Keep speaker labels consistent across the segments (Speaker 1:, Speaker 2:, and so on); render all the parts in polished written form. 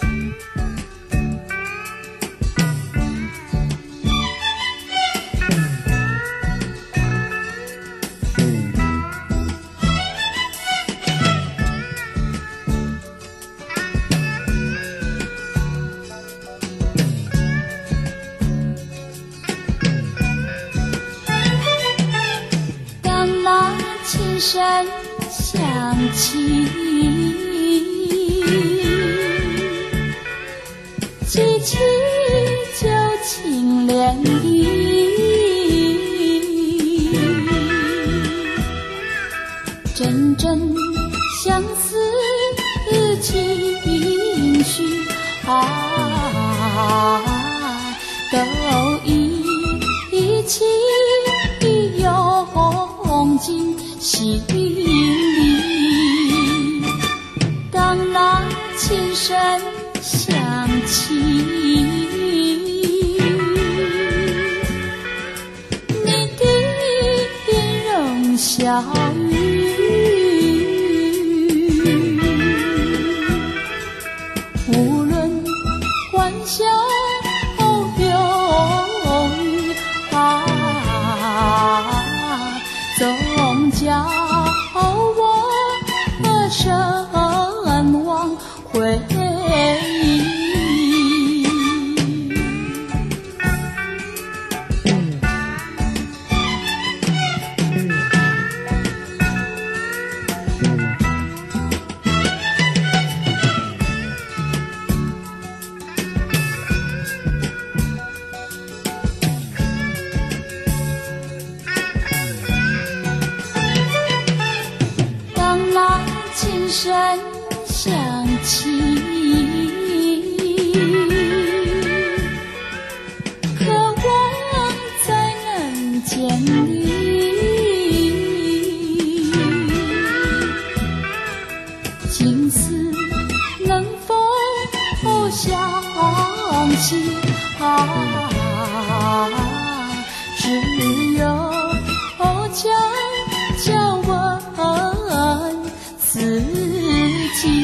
Speaker 1: 琴声响起，激起旧情涟漪，阵阵相思情绪都一起涌进心里。当那琴声响起，你的音容笑语，无论欢笑忧郁总叫我神往回忆。琴声响起，渴望再能见你，今思能否想起只有叫问自己。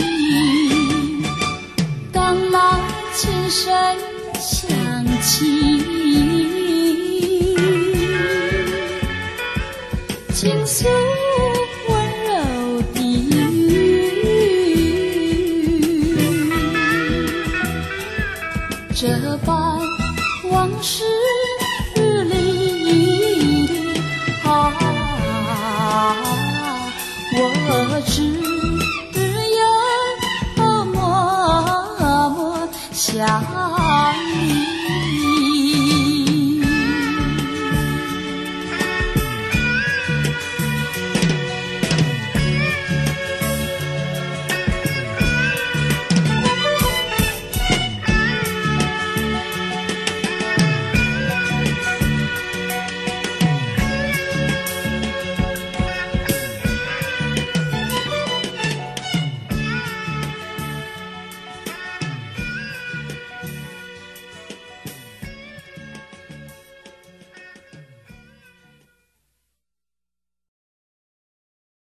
Speaker 1: 当那琴声响起，倾诉温柔的语，这般往事里我只有默默想。